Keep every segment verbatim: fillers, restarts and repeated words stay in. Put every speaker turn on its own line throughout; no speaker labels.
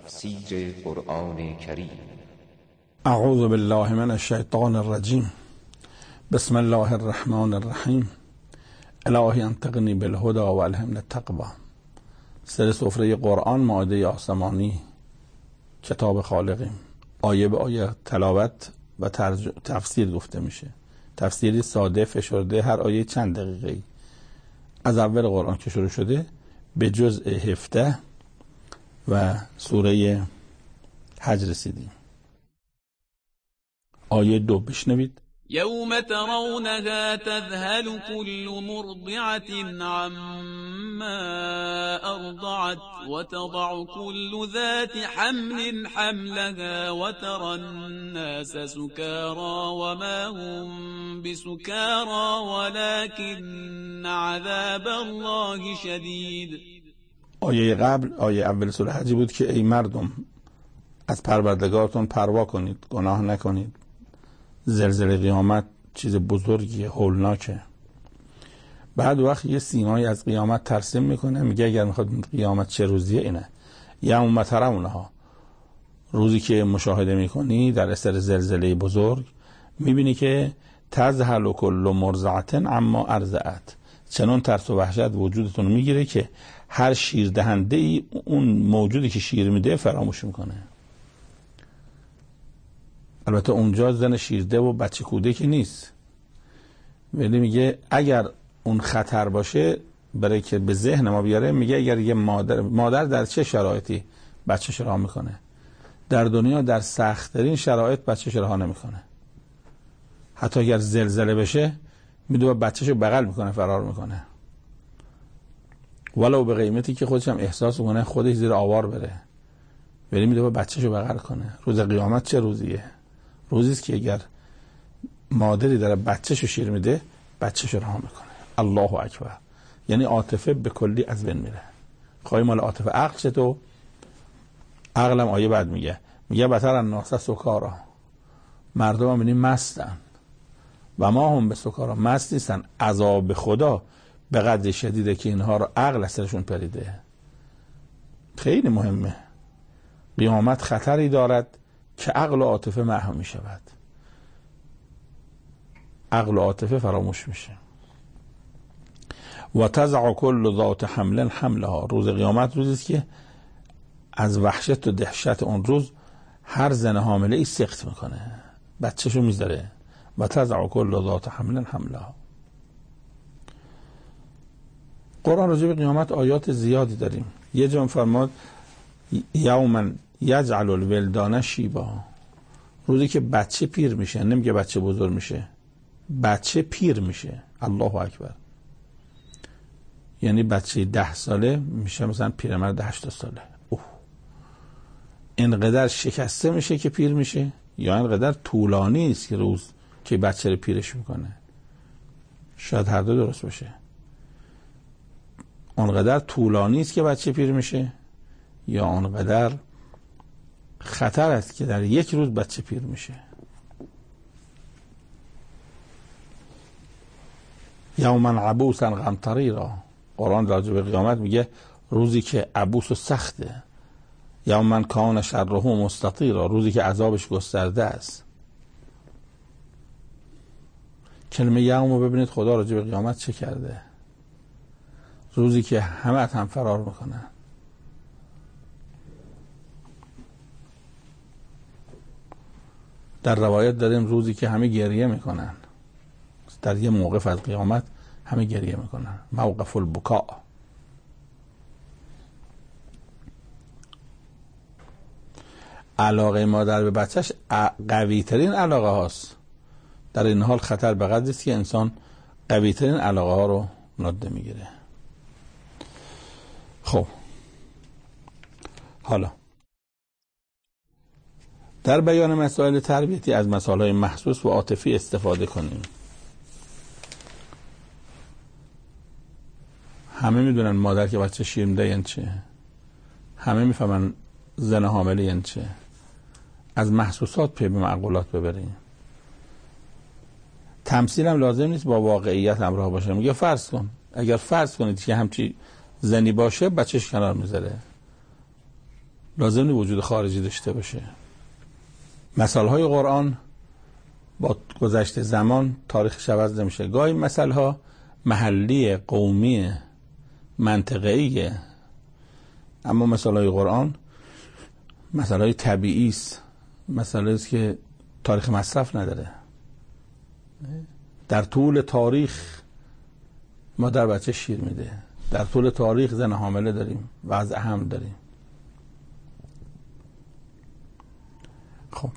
تفسیر قرآن کریم.
اعوذ بالله من الشیطان الرجیم. بسم الله الرحمن الرحیم. الهی انطقنی بالهدى و الهمنی التقوی. سر سفره قرآن، مائده آسمانی، کتاب خالقیم. آیه به آیه تلاوت و تفسیر گفته میشه. تفسیری ساده فشرده، هر آیه چند دقیقه‌ای. از اول قرآن که شروع شده به جزء هفده و سوره حج رسیدیم. آیه دو بشنوید.
یوم ترونها تذهل كل مرضعة عما ارضعت وتضع كل ذات حمل حملها وترى الناس سكارى وما هم بسكارى ولكن عذاب الله شدید.
آیه قبل، آیه اول سوره حج بود که ای مردم از پروردگارتون پروا کنید، گناه نکنید. زلزله قیامت چیز بزرگیه، هولناکه. بعد وقت یه سیمایی از قیامت ترسیم میکنه، میگه اگر میخواد قیامت چه روزیه اینه. یوم ترونها، روزی که مشاهده میکنی در اثر زلزله بزرگ، میبینی که تذهل کل مرضعة عما ارضعت، چنان ترس و وحشت وجودتون میگیره که هر شیر دهنده ای اون موجودی که شیر میده فراموش میکنه. البته اونجا زن شیرده و بچه کودکی نیست، ولی میگه اگر اون خطر باشه، برای که به ذهن ما بیاره، میگه اگر یه مادر مادر در چه شرایطی بچه‌ش رها میکنه؟ در دنیا در سخت‌ترین شرایط بچه‌ش رها نمیکنه. حتی اگر زلزله بشه میدوه بچه‌شو بغل میکنه، فرار میکنه، ولو به قیمتی که خودش هم احساس کنه خودش زیر آوار بره، ولی میدوه بچه‌شو بغل کنه. روز قیامت چه روزیه؟ روزی است که اگر مادری داره بچه‌شو شیر میده، بچه‌شو رها میکنه. الله اکبر. یعنی عاطفه به کلی از بین میره. خواهی مال عاطفه عقل چه تو؟ عقلم آیه بعد میگه میگه بتر الناس سکارا، مردم هم بینیم مستن و ما هم به سکارا، مست نیستن. عذاب خدا به قدر شدیده که اینها رو عقل از سرشون پریده. خیلی مهمه. قیامت خطری دارد که عقل و عاطفه محو می شود. عقل و عاطفه فراموش میشه. و تضع کل ذات حمل حملها، روز قیامت روزی است که از وحشت و دهشت اون روز هر زن حامله ای سقط میکنه، بچه‌شو میذاره. و تضع کل ذات حمل حملها. قرآن راجع به قیامت آیات زیادی داریم. یه جا فرمود یوما یجعل الولدان شیبا، روزی که بچه پیر میشه، نمیگه بچه بزرگ میشه، بچه پیر میشه. الله اکبر. یعنی بچه ده ساله میشه مثلا پیرمرد هشتاد ساله. اوه. اینقدر شکسته میشه که پیر میشه، یا اینقدر طولانی است که روز که بچه رو پیرش میکنه؟ شاید هر دو درست باشه. اونقدر طولانی است که بچه پیر میشه، یا اونقدر خطر است که در یک روز بچه پیر میشه. یوما عبوسا قمطریرا، قرآن راجع به قیامت میگه روزی که عبوس و سخته. یوما کان شره مستطیرا، روزی که عذابش گسترده است. کلمه یوم رو ببینید خدا راجع به قیامت چه کرده. روزی که همه از هم فرار میکنن. در روایت داریم روزی که همه گریه میکنن. در یه موقف از قیامت همه گریه میکنن، موقف البکاء. علاقه مادر به بچهش قوی ترین علاقه هاست. در این حال خطر به قدری است که انسان قوی ترین علاقه ها رو نادیده میگیره. خب حالا در بیان مسائل تربیتی از مسائل محسوس و عاطفی استفاده کنیم. همه میدونن مادر که بچه شیر میده یعنی چه، همه میفهمن زن حامله یعنی چه. از محسوسات پی به معقولات ببریم. تمثیل هم لازم نیست با واقعیت همراه باشه. میگه فرض کن، اگر فرض کنید که همچی زنی باشه بچهش کنار میذاره، لازم نیست وجود خارجی داشته باشه. مثالهای قرآن با گذشت زمان تاریخش عوض نمیشه. گاهی مثالها محلی، قومی، منطقه‌ایه، اما مثالهای قرآن مثالهای طبیعی است، مثالی است که تاریخ مصرف نداره. در طول تاریخ مادر بچه شیر میده، در طول تاریخ زن حامله داریم، وضع حمل داریم. خب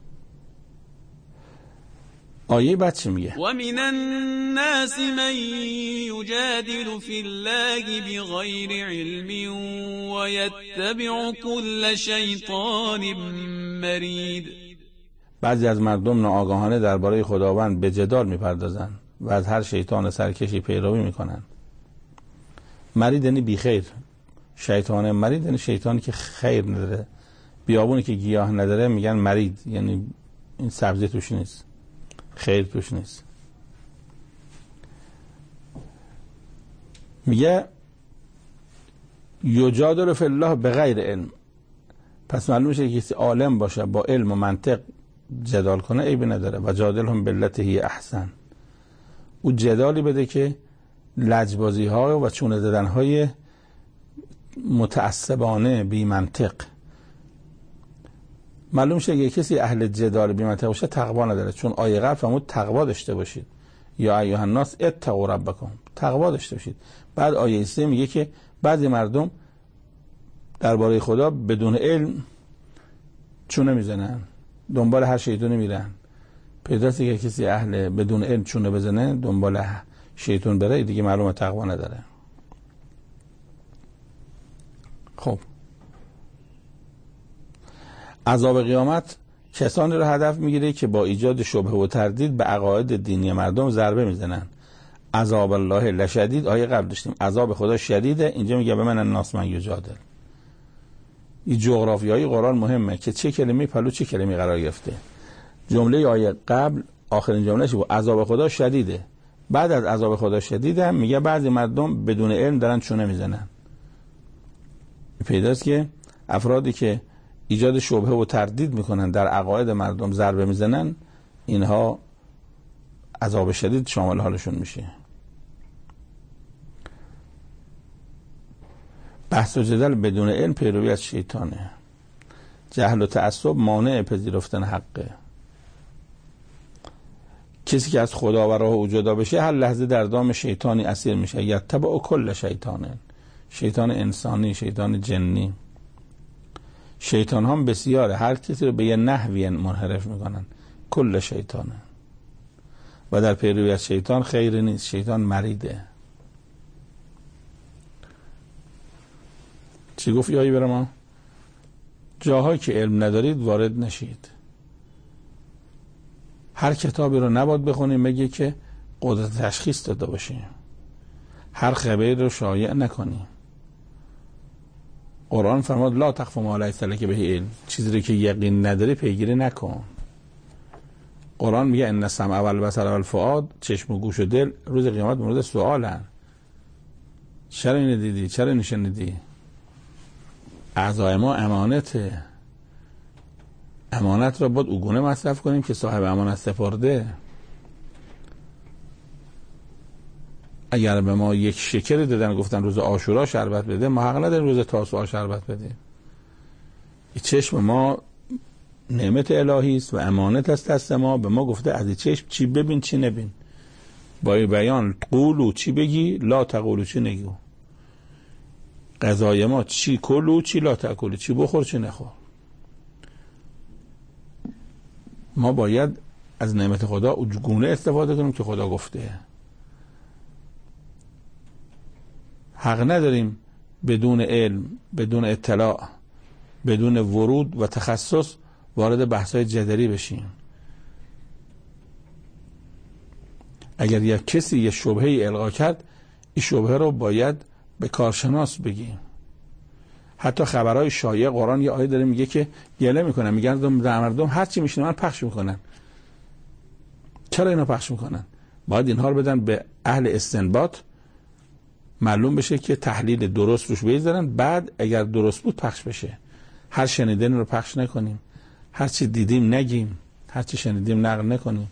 آیه بعد چی میگه؟
و من الناس من یجادل فی الله بغیر علم و یتبع کل شیطان مرید.
بعضی از مردم ناآگاهانه درباره خداوند به جدال میپردازند و از هر شیطان سرکشی پیروی میکنند. مرید یعنی بی خیر. شیطان مرید یعنی شیطانی که خیر نداره. بیابونی که گیاه نداره میگن مرید، یعنی این سبزی توش نیست، خیر توش نیست. میگه یجادل فی الله بغیر علم. پس معلوم میشه که کسی عالم باشه با علم و منطق جدال کنه عیبی نداره. و جادلهم بالتی هی احسن. او جدالی بده که لجبازی ها و چونه زدن های متعصبانه بی منطق. معلوم میشه که کسی اهل جدال بی منطق باشه تقوا نداره، چون آیه قبل فرمود تقوا داشته باشید، یا ایها الناس اتقوا ربکم، تقوا داشته باشید. بعد آیه سه میگه که بعضی مردم درباره خدا بدون علم چونه میزنن، دنبال هر شیطانی میرن. پیداست که کسی اهل بدون علم چونه بزنه دنبال شیطان بره دیگه معلومه تقوا نداره. خب عذاب قیامت کسانی رو هدف میگیره که با ایجاد شبهه و تردید به عقاید دینی مردم ضربه میزنن. عذاب الله لشدید، آیه قبل داشتیم عذاب خدا شدیده، اینجا میگه به من الناس من یجادل. این جغرافیایی قرآن مهمه که چه کلمه پلو چه کلمه قرار گرفته. جمله آیه قبل آخرین جملهش بود عذاب خدا شدیده. بعد از عذاب خدا شدیده میگه بعضی مردم بدون علم دارن چونه میزنن. پیداست که افرادی که ایجاد شبهه و تردید میکنن در عقاید مردم ضربه میزنن، اینها عذاب شدید شامل حالشون میشه. بحث و جدل بدون علم پیروی از شیطانه. جهل و تعصب مانع پذیرفتن حقه. کسی که از خدا و راه او جدا بشه هر لحظه در دام شیطانی اسیر میشه. یتبع کل شیطانه، شیطان انسانی، شیطان جنی. شیطان هم بسیاره، هر کسی رو به یه نحوی منحرف میکنن. کل شیطانه و در پیروی از شیطان خیر نیست، شیطان مریده. چی گفت یایی برای ما؟ جاهایی که علم ندارید وارد نشید. هر کتابی رو نباید بخونیم بگه که قدرت تشخیص داده باشیم. هر خبری رو شایع نکنیم. قرآن فرمود لا تخف ما لیس لک به علم، چیزی رو که یقین نداری پیگیری نکن. قرآن میگه ان السمع والبصر والفؤاد، چشم و گوش و دل روز قیامت مورد سوالن. چرا اینو دیدی؟ چرا اینو شنیدی؟ اعضای ما امانته. امانت را باید اوگونه مصرف کنیم که صاحب امانت سپرده. اگر به ما یک شکر دادن گفتن روز عاشورا شربت بده، ما حق نداریم روز تاسوعا شربت بده. این چشم ما نعمت الهی است و امانت است دست ما. به ما گفته از این چشم چی ببین چی نبین. با این بیان قولو چی بگی لا تقولو چی نگو. غذای ما چی کلو چی لا تاکلو، چی بخور چی نخور. ما باید از نعمت خدا اونگونه استفاده کنیم که خدا گفته. حق نداریم بدون علم، بدون اطلاع، بدون ورود و تخصص وارد بحث‌های جدلی بشیم. اگر یک کسی یه شبهه القا کرد، این شبهه رو باید به کارشناس بگیم. حتی خبرهای شایع قرآن یه آیه داره میگه که گله میکنن، میگن در مردم هر چی میشنون پخش میکنن. چرا اینا پخش میکنن؟ باید اینها رو بدن به اهل استنباط، معلوم بشه که تحلیل درست روش بذارن، بعد اگر درست بود پخش بشه. هر شنیدن رو پخش نکنیم، هر چی دیدیم نگیم، هر چی شنیدیم نقل نکنیم.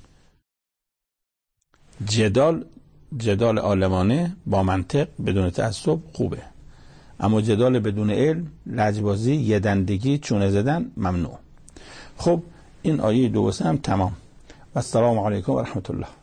جدال جدال عالمانه با منطق بدون تعصب خوبه، اما جدال بدون علم، لجبازی، یدندگی، چونه زدن ممنوع. خب این آیه دو و سه هم تمام. و السلام علیکم و رحمت الله.